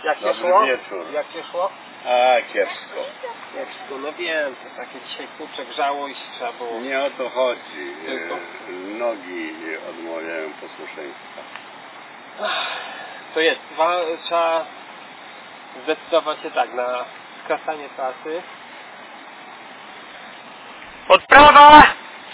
Jak się Dobry szło? wieczór. Jak się szło? A, kiepsko. Kiepsko, no wiem, to takie dzisiaj kurczę grzało i trzeba było... Nie o to chodzi. Tylko? Nogi odmawiają posłuszeństwa. To jest, trzeba zdecydować się tak na skracanie trasy. Odprawa!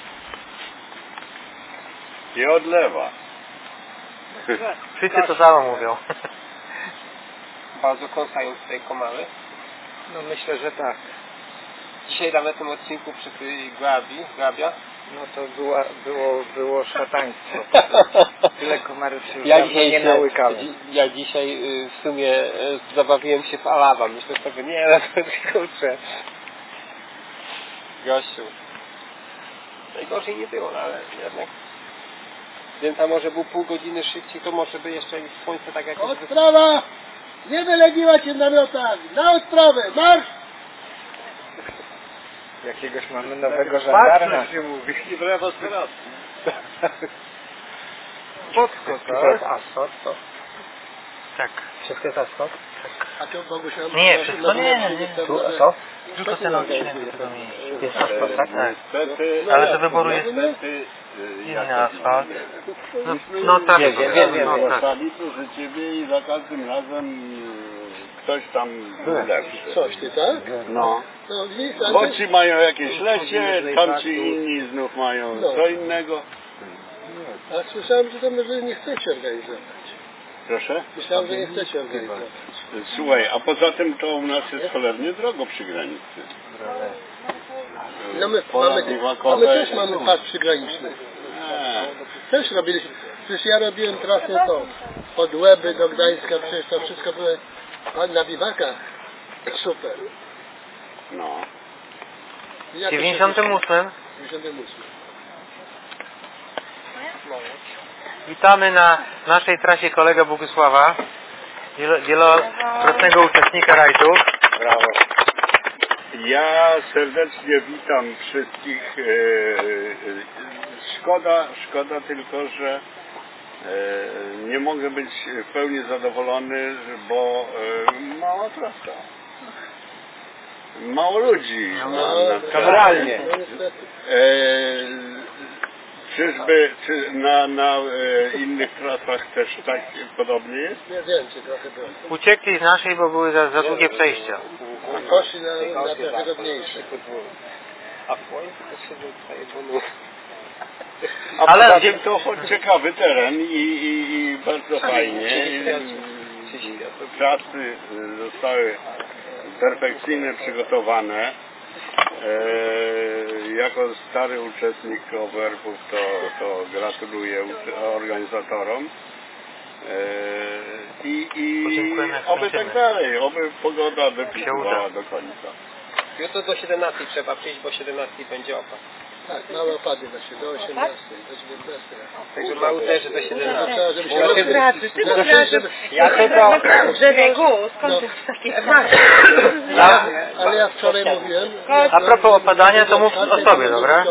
I od lewa. Wszyscy to samo mówią. Bardzo kąsają tutaj komary. No myślę, że tak. Dzisiaj nawet w tym odcinku przy tej grabia. No to było szataństwo. Tyle komarów się już nie nałykały. Ja dzisiaj w sumie zabawiłem się w Alawa. Myślę sobie, nie, no kurczę. Gościu. Najgorzej nie było, ale jednak. Więc tam może był pół godziny szybciej, to może by jeszcze słońce tak jakoś... Odprawa! Nie wylegiwać się namiotami! Na odprawę! Marsz! Jakiegoś mamy nowego żandarma. się mówi. I w lewo teraz. Podskok, tak? asfalt, to. Tak. Wszystko jest asfalt? A to Boguś nam... Nie, wszystko nie. Tu, a to? Tylko ten odcinek jest asfalt, tak? Niestety, Ale do wyboru jest inny asfalt. No tak, wiem. Zgłaszali proszę Ciebie i za każdym razem ktoś tam lepszy. Coś ty, tak? No. No, widzisz, Bo ci mają jakieś lecie, tamci inni znów mają No. co innego. A słyszałem, że to może nie chcecie organizować. Proszę? Myślałem, że nie chcecie organizować. Słuchaj, a poza tym to u nas jest cholernie drogo przy granicy. No my też mamy pas przygraniczny. Też robiliśmy. Przecież ja robiłem trasę to od Łeby do Gdańska, przecież to wszystko było na biwakach. Super. No. W 98. 98. Witamy na naszej trasie kolegę Bogusława, wielokrotnego uczestnika rajdów. Brawo. Ja serdecznie witam wszystkich. Szkoda tylko, że nie mogę być w pełni zadowolony, bo mała trasa. Mało ludzi. Kameralnie. No niestety. Czy na innych trasach też tak podobnie jest? Nie więcej trochę było. Uciekli z naszej, bo były za długie przejścia. A poszli na te wygodniejsze. A w słońcu to się tutaj bonuje. Ale poza tym to ciekawy teren i bardzo fajnie. Trasy zostały perfekcyjnie przygotowane. Jako stary uczestnik overpów to gratuluję organizatorom i oby tak dalej, oby pogoda dopisywała do końca. Jutro do 17 trzeba przyjść, bo 17 będzie opad. Tak, małe opady właśnie, do 18, do 19. Także mały też do 17. Trzeba, żeby się Ja tylko... Brzegu, skąd jest takie Ale ja wczoraj mówiłem... A propos opadania, to mów o sobie, dobra?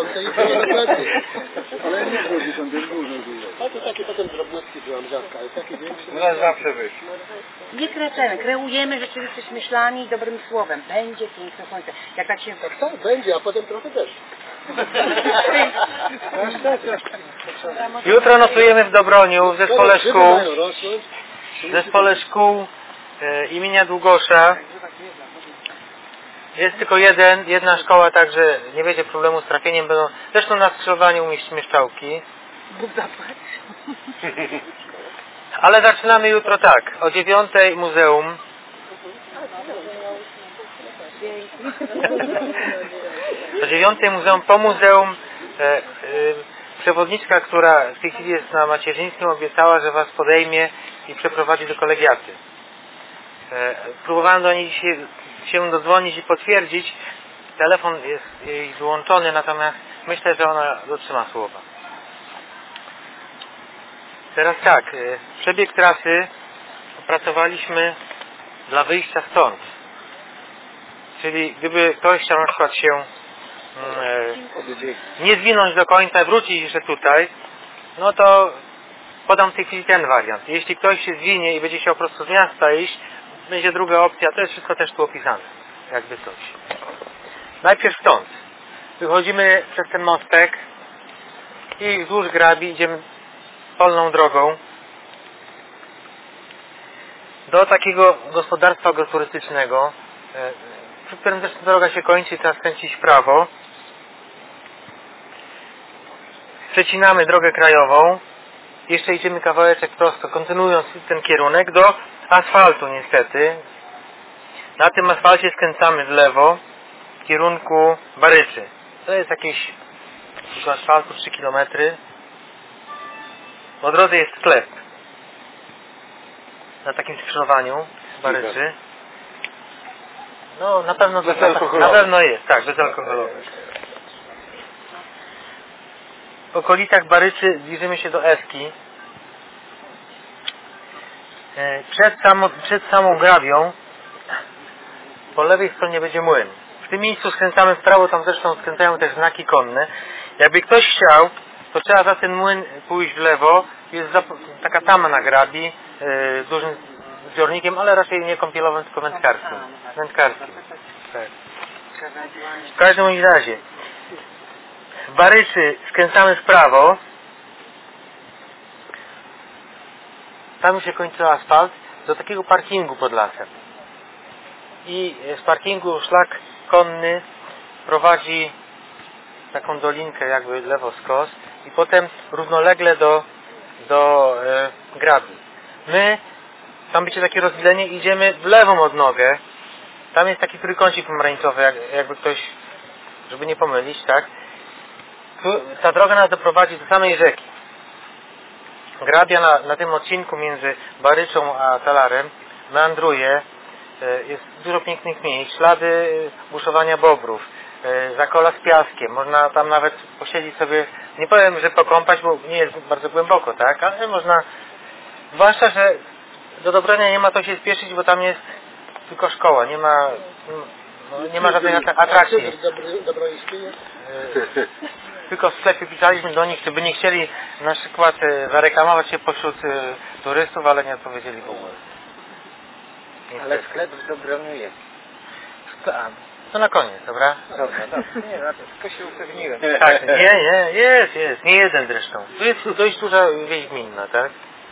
Ale nie było 10 A to takie potem drobnotki byłam rzadka, ale takie większe... U nas zawsze wyszło. Nie kreczemy, kreujemy rzeczywiście myślami i dobrym słowem. Będzie piękne słońce. Jak tak się... Tak, będzie, a potem trochę też. Jutro nocujemy w Dobroniu, w zespole szkół imienia Długosza. Jest tylko jedna szkoła, także nie będzie problemu z trafieniem. Zresztą na skrzyżowaniu umieścimy szczałki. Bóg zapłać. Ale zaczynamy jutro tak. O 9 muzeum. O 9 muzeum, po muzeum przewodniczka, która w tej chwili jest na macierzyńskim, obiecała, że was podejmie i przeprowadzi do kolegiaty. Próbowałem do niej dzisiaj się dodzwonić i potwierdzić. Telefon jest jej wyłączony, natomiast myślę, że ona dotrzyma słowa. Teraz tak, przebieg trasy opracowaliśmy dla wyjścia stąd. Czyli gdyby ktoś chciał na przykład się nie zwinąć do końca, wrócić jeszcze tutaj, no to podam w tej chwili ten wariant. Jeśli ktoś się zwinie i będzie chciał po prostu z miasta iść, będzie druga opcja, to jest wszystko też tu opisane, jakby coś. Najpierw stąd. Wychodzimy przez ten mostek i wzdłuż grabi idziemy polną drogą do takiego gospodarstwa agroturystycznego, przy którym też droga się kończy i trzeba skręcić w prawo. Przecinamy drogę krajową, jeszcze idziemy kawałeczek prosto, kontynuując ten kierunek do asfaltu niestety. Na tym asfalcie skręcamy w lewo w kierunku Baryczy. To jest jakieś do asfaltu 3 km. Po drodze jest sklep na takim skrzyżowaniu z Baryczy. No na pewno jest, tak, bezalkoholowy. W okolicach Baryczy zbliżymy się do Eski. Przed samą grabią po lewej stronie będzie młyn. W tym miejscu skręcamy w prawo, tam zresztą skręcają też znaki konne. Jakby ktoś chciał, to trzeba za ten młyn pójść w lewo. Jest taka tama na grabi z dużym zbiornikiem, ale raczej nie kąpielowym, tylko wędkarskim. Tak. W każdym razie w Baryczy skręcamy w prawo. Tam się kończy asfalt do takiego parkingu pod lasem. I z parkingu szlak konny prowadzi taką dolinkę jakby lewo skos i potem równolegle do grabi. My, tam będzie takie rozdzielenie, idziemy w lewą odnogę. Tam jest taki trójkącik pomarańczowy, jakby ktoś, żeby nie pomylić, tak? Ta droga nas doprowadzi do samej rzeki. Grabia na tym odcinku między Baryczą a Talarem meandruje. Jest dużo pięknych miejsc, ślady buszowania bobrów, zakola z piaskiem. Można tam nawet posiedzieć sobie, nie powiem, że pokąpać, bo nie jest bardzo głęboko, tak? Ale można, zwłaszcza, że do Dobronia nie ma to się spieszyć, bo tam jest tylko szkoła, nie ma żadnej atrakcji. Tylko w sklepie pisaliśmy do nich, czy by nie chcieli na przykład zareklamować się pośród turystów, ale nie odpowiedzieli w ogóle. Ale sklep w Dobroniu jest. To na koniec, dobra? Dobra. Nie, tylko się upewniłem. Tak, jest. Nie jeden zresztą. To jest dość duża wieś gminna, tak?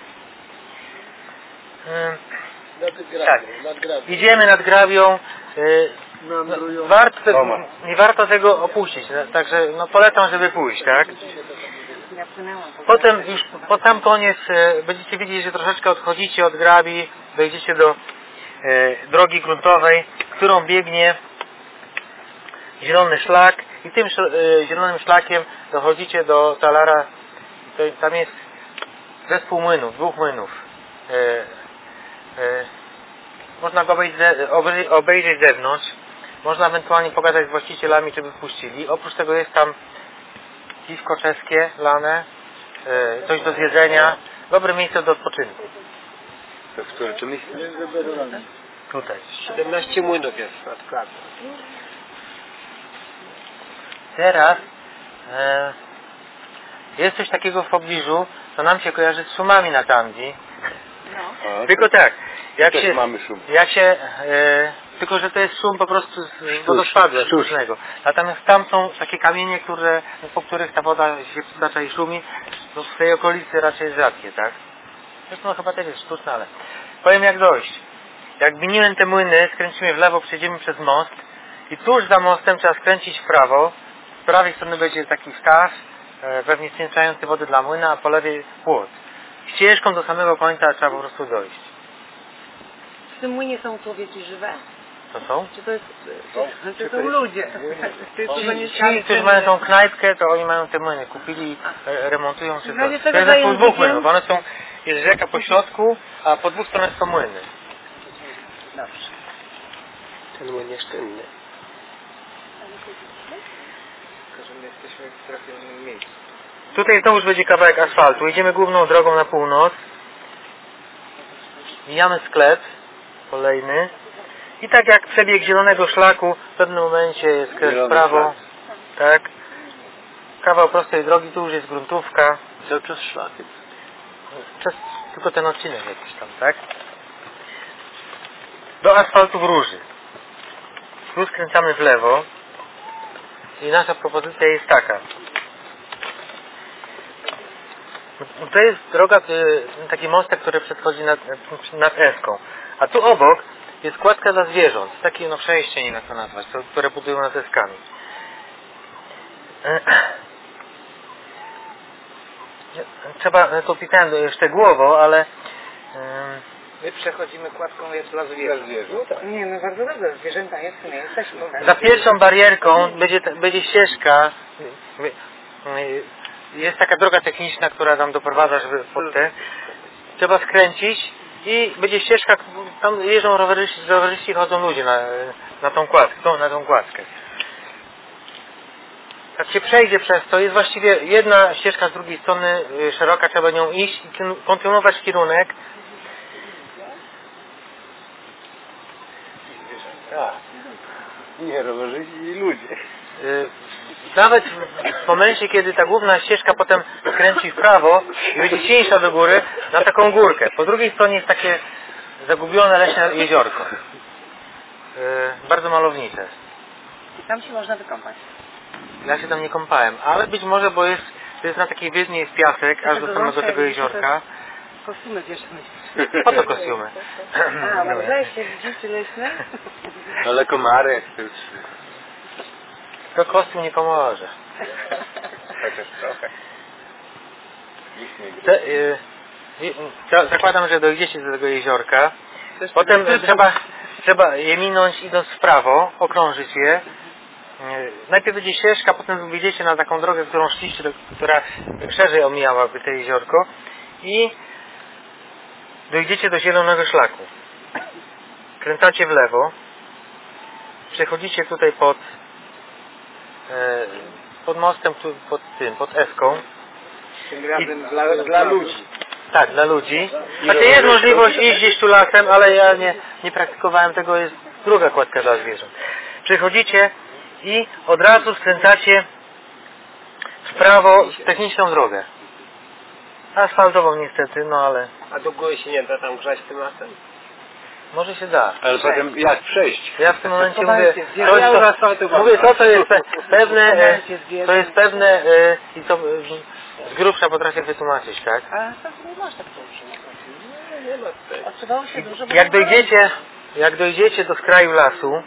Tak. Idziemy nad grabią. Nie warto tego opuścić, także polecam, żeby pójść, tak? Potem już pod sam koniec będziecie widzieć, że troszeczkę odchodzicie od grabi, dojdziecie do drogi gruntowej, którą biegnie zielony szlak i tym zielonym szlakiem dochodzicie do Talara. Tam jest zespół młynów, 2 młynów. Można go obejrzeć z zewnątrz. Można ewentualnie pogadać z właścicielami, czy by wpuścili. Oprócz tego jest tam piwko czeskie, lane, coś do zjedzenia. Dobre miejsce do odpoczynku. To w którym czy miejsce? Tutaj. 17 młynów jest nad grabią. Teraz jest coś takiego w pobliżu, co nam się kojarzy z szumami na Tandzi. No. Tylko tak, tylko że to jest szum po prostu z wodospadu sztucznego. Natomiast tam są takie kamienie, po których ta woda się przytacza i szumi, to w tej okolicy raczej rzadkie, tak? Zresztą chyba też jest sztuczne, ale powiem jak dojść. Jak miniłem te młyny, skręcimy w lewo, przejdziemy przez most i tuż za mostem trzeba skręcić w prawo. Z prawej strony będzie taki staw, pewnie skręcający wodę dla młyna, a po lewej płot. Ścieżką do samego końca trzeba po prostu dojść. W tym młynie są człowieki żywe? To są? Czy to jest... To są ludzie. Ci, którzy mają tą knajpkę, to oni mają te młyny. Kupili, remontują czy coś. To jest zespół 2 młynów. One są, jest rzeka po środku, a po 2 stronach są młyny. Dobrze. Ten młyn jest czynny. Tylko, że my jesteśmy w trafionym miejscu. Tutaj znowu będzie kawałek asfaltu. Idziemy główną drogą na północ. Mijamy sklep kolejny. I tak jak przebieg zielonego szlaku, w pewnym momencie jest skręt w prawo. Tak. Kawał prostej drogi, tu już jest gruntówka. Cały czas szlakiem. Tylko ten odcinek jakiś tam, tak? do asfaltu w Róży. Tu skręcamy w lewo i nasza propozycja jest taka. To jest droga, taki mostek, który przechodzi nad Eską. A tu obok jest kładka dla zwierząt. Takie przejście, nie wiem jak to nazwać, które budują nad Eskami. Trzeba, to pisałem szczegółowo, ale My przechodzimy kładką jest dla zwierząt. Nie, no bardzo dobrze, zwierzęta jest, nie jesteśmy. za pierwszą barierką będzie ścieżka. Jest taka droga techniczna, która tam doprowadza, żeby pod te. Trzeba skręcić i będzie ścieżka, tam jeżdżą rowerzyści chodzą ludzie na tą kładkę. Jak się przejdzie przez to, jest właściwie jedna ścieżka z drugiej strony szeroka, trzeba nią iść i kontynuować kierunek. Nie, rowerzyści i ludzie. Nawet w momencie, kiedy ta główna ścieżka potem skręci w prawo i będzie cieńsza do góry, na taką górkę. Po drugiej stronie jest takie zagubione leśne jeziorko. Bardzo malownicze. Tam się można wykąpać. Ja się tam nie kąpałem, ale być może, bo to jest na takiej wyżnie jest piasek, aż do samego tego jeziorka. Kostiumy bierzemy. Po co kostiumy? A, no w lesie, dzieci leśne? Ale komary też. To kostium nie pomoże. Chociaż trochę. Zakładam, że dojdziecie do tego jeziorka. Potem trzeba je minąć idąc w prawo, okrążyć je. Najpierw będzie ścieżka, potem wyjdziecie na taką drogę, którą szliście, która szerzej omijałaby to jeziorko i dojdziecie do zielonego szlaku. Kręcacie w lewo, przechodzicie tutaj pod mostem, pod Eską. Tym razem dla ludzi. Tak, dla ludzi. Znaczy jest możliwość iść gdzieś tu lasem, ale ja nie praktykowałem tego, jest druga kładka dla zwierząt. Przechodzicie i od razu skręcacie w prawo techniczną drogę. Asfaltową niestety, no ale... A do góry się nie da tam grzać tym lasem? Może się da. Ale potem jak przejść? Ja w tym momencie Mówię, to jest pewne i to z grubsza potrafię wytłumaczyć, tak? A to nie można powiedzieć. Odsuwało się dużo. Jak dojdziecie do skraju lasu,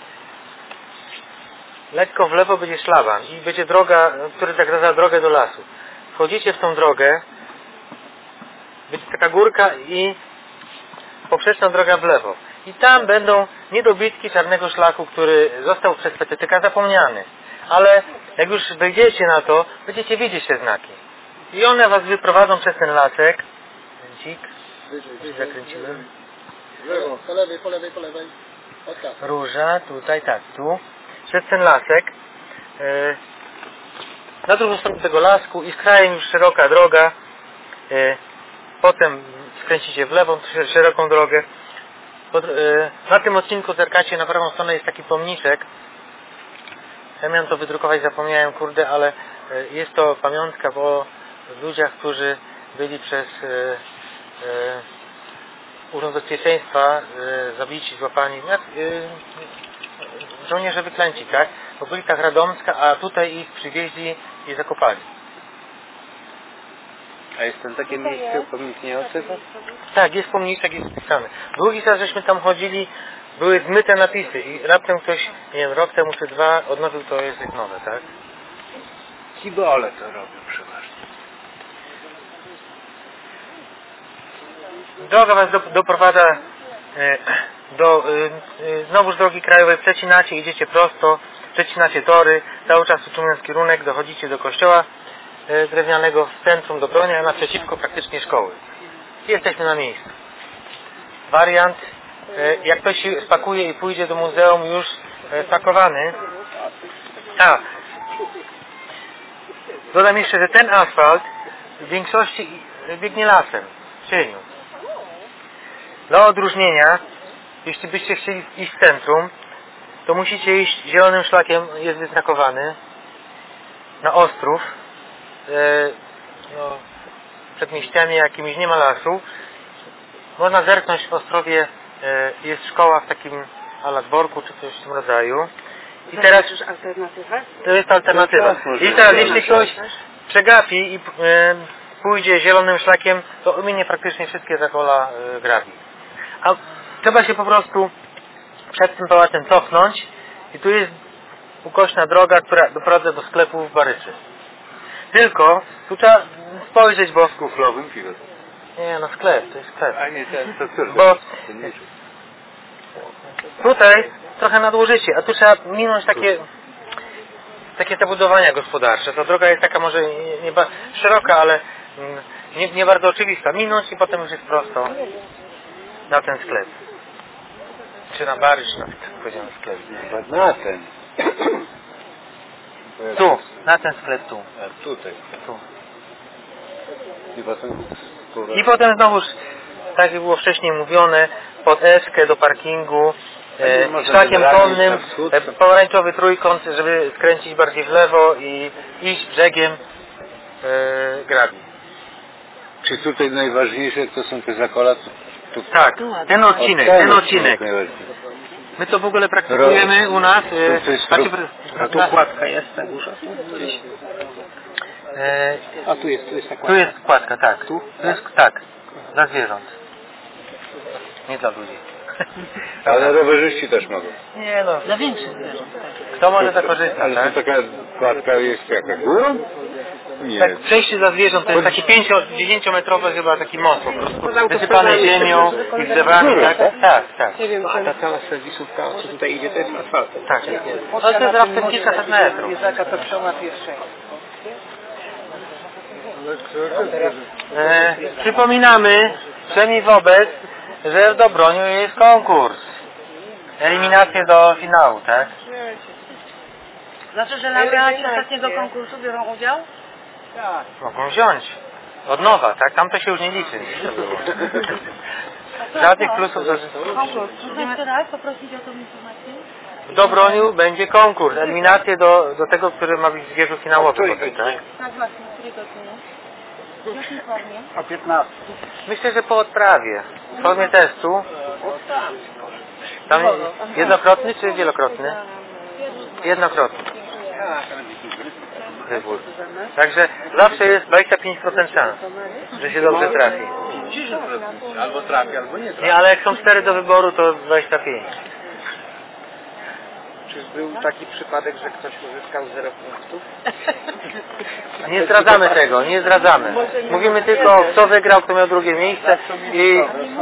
lekko w lewo będzie szlaban i będzie droga, która zakreśla drogę do lasu. Wchodzicie w tą drogę, będzie taka górka i poprzeczna droga w lewo. I tam będą niedobitki czarnego szlaku, który został przez PTTK zapomniany. Ale jak już wejdziecie na to, będziecie widzieć te znaki. I one was wyprowadzą przez ten lasek. Kręcik. Zakręciłem. Po lewej. O tak. Róża, tutaj, tak, tu. Przez ten lasek. Na drugą stronę tego lasku i z krajem już szeroka droga. Potem skręcicie w lewą, szeroką drogę. Na tym odcinku zerkacie na prawą stronę, jest taki pomniczek. Ja miałem to wydrukować, zapomniałem, kurde, ale jest to pamiątka o ludziach, którzy byli przez Urząd Bezpieczeństwa zabici, złapani. Żołnierze wyklęci, tak? W okolicach Radomska, a tutaj ich przywieźli i zakopali. A jest tam takie miejsce, pomnik nie odsypa? Tak, jest pomniczek, jest wpisany. Drugi raz żeśmy tam chodzili, były zmyte napisy i raptem ktoś, nie wiem, rok temu czy dwa odnowił to język nowy, tak? Kibole to robią przeważnie. Droga was doprowadza znowu z drogi krajowej, przecinacie, idziecie prosto, przecinacie tory, cały czas utrzymując kierunek, dochodzicie do kościoła drewnianego w centrum Dobronia, naprzeciwko praktycznie szkoły. I jesteśmy na miejscu. Wariant, jak ktoś się spakuje i pójdzie do muzeum już spakowany. Dodam jeszcze, że ten asfalt w większości biegnie lasem, w cieniu. Dla odróżnienia, jeśli byście chcieli iść w centrum, to musicie iść zielonym szlakiem, jest wyznakowany, na Ostrów, przed mieściami jakimiś nie ma lasu. Można zerknąć w Ostrowie jest szkoła w takim ala dworku czy coś w tym rodzaju. I teraz to jest alternatywa. I teraz jeśli ktoś przegapi i pójdzie zielonym szlakiem, to ominie praktycznie wszystkie zakola grabi. A trzeba się po prostu przed tym pałacem cofnąć i tu jest ukośna droga, która doprowadza do sklepu w Baryczy. Tylko tu trzeba spojrzeć, bo... Kuflowym piwem. Nie, no sklep, to jest sklep. A nie, to córka. Bo tutaj trochę nadużycie, a tu trzeba minąć takie zabudowania gospodarcze. Ta droga jest taka może nie szeroka, ale nie bardzo oczywista. Minąć i potem już jest prosto na ten sklep. Czy na Barysz, nawet powiedziałem sklep. Na ten. Tu, na ten sklep tu. A tutaj. Tu. I I potem znowuż, tak jak było wcześniej mówione, pod Eskę do parkingu, szlakiem konnym, pomarańczowy trójkąt, żeby skręcić bardziej w lewo i iść brzegiem grabi. Czy tutaj najważniejsze to są te zakola? Tak, ten odcinek. My to w ogóle praktykujemy u nas. A tu kładka jest na górze. A tu jest ta kładka. Tu jest kładka, tak. Tu jest tak, dla zwierząt. Nie dla ludzi. Ale rowerzyści też mogą. Nie no. Dla większych zwierząt. Kto może zakorzystać, Ale tak? to taka kładka jest jaka? Górą? Nie. Tak, przejście dla zwierząt to jest taki 10-metrowy chyba taki most po prostu. Wysypany ziemią i drzewami, tak? Tak. Nie wiem, ta cała serwisówka, co tutaj idzie, to jest asfalt. Tak. Ale to jest raptem kilkaset metrów. To przełapie wszędzie. Przypominamy, przynajmniej wobec, że w Dobroniu jest konkurs. Eliminacje do finału, tak? Znaczy, że laureaci ostatniego konkursu biorą udział? Mogą wziąć. Od nowa, tak? Tam to się już nie liczy. Żadnych plusów do... Konkurs. Możemy teraz poprosić o tą informację? W Dobroniu będzie konkurs. Eliminacje do tego, który ma być w wieżu finałowym. Tak? Tak właśnie, w której godzinie? W jakiej formie? O 15. Myślę, że po odprawie. W formie testu. Tam jednokrotny czy wielokrotny? Jednokrotny. Wybór. Także zawsze jest 25% szans, że się dobrze trafi. Albo trafi, albo nie trafi. Nie, ale jak są 4 do wyboru, to 25. Czy był taki przypadek, że ktoś uzyskał 0 punktów? Nie zdradzamy tego, nie zdradzamy. Mówimy tylko, kto wygrał, kto miał drugie miejsce i...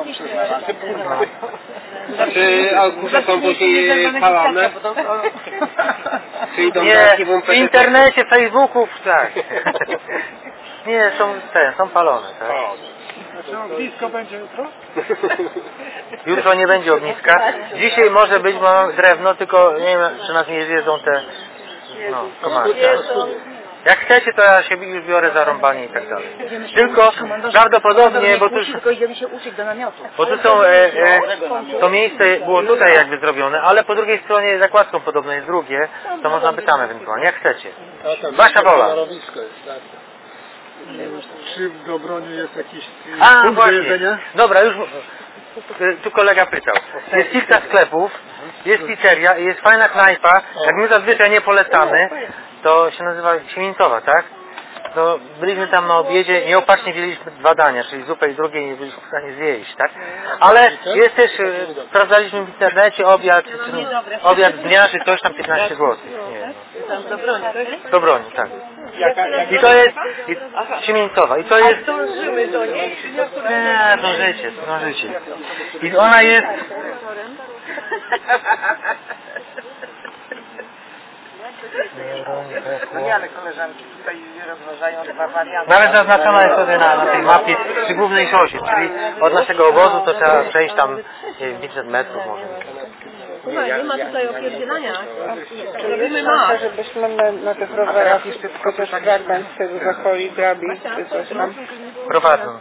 Czy arkusze są później palone? Czy idą do Nie, archiwum w internecie, Facebooków, tak. Nie, są palone, tak. Ognisko będzie jutro? Jutro nie będzie ogniska. Dzisiaj może być, bo mamy drewno, tylko nie wiem, czy nas nie zjedzą te komary. Jak chcecie, to ja się już biorę za rąbanie i tak dalej. Tylko prawdopodobnie, bo tu już... Tylko idziemy się uczyć do namiotu. Bo tu są, to miejsce było tutaj jakby zrobione, ale po drugiej stronie zakładką podobno jest drugie, to można by tam ewentualnie, jak chcecie. Wasza wola. jest, tak. Czy w Dobroniu jest jakiś A, punkt do właśnie. jedzenia? Dobra, już tu kolega pytał. Jest kilka sklepów, jest pizzeria, jest fajna knajpa. Jak my zazwyczaj nie polecamy, to się nazywa Siemięcowa, tak? To byliśmy tam na obiedzie, nieopatrznie wzięliśmy 2 dania, czyli zupę i drugie nie byliśmy w stanie zjeść, tak? Ale jest też, sprawdzaliśmy w internecie obiad dnia, czy coś tam 15 zł. Nie. W Dobroniu, tak. I to jest Siemięcowa. I to jest... Dążymy do niej. Nie, dążycie. I ona jest... Ale koleżanki tutaj rozważają 2 warianty. Nawet zaznaczona jest wtedy na tej mapie przy głównej szosie, czyli od naszego obozu to trzeba przejść tam 500 metrów może. Nie ma tutaj opierdzielania. Robimy żebyśmy na tych rowerach chociaż fragment z tego zakoli grabi, czy coś tam. Prowadzą.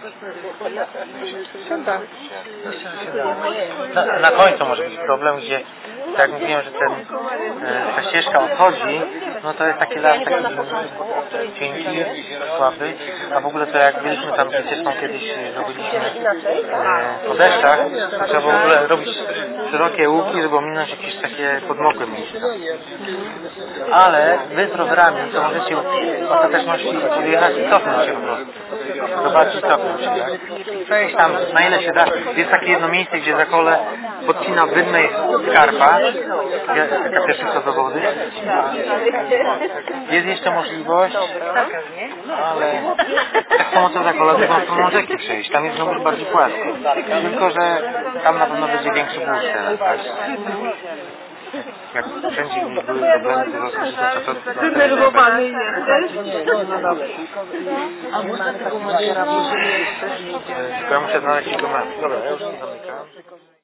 Na końcu może być problem, gdzie tak mówiłem, że ta ścieżka odchodzi No to jest taki las, taki cienki, słaby, a w ogóle to jak byliśmy tam przecież kiedyś robiliśmy po deszczach, to trzeba w ogóle robić szerokie łuki, żeby ominąć jakieś takie podmokłe miejsca. Ale wy z rowerami to możecie w ostateczności podjechać i cofnąć się po prostu. Zobaczyć, cofnąć się, tak? Przejść tam na ile się da. Jest takie jedno miejsce, gdzie za kole podcina Wydmej Skarpa. Taka pierwsza co do wody. Jest jeszcze możliwość, ale tak samo co za kole, drugą stroną rzeki przejść. Tam jest znowu bardziej płasko. Tylko, że tam na pewno będzie większy burz teraz, tak? Jak wszędzie były problemy z rozwojem, to Zdenerwowany jesteś? tylko ja muszę znaleźć jego mapę. Dobra, ja już nie zamykam.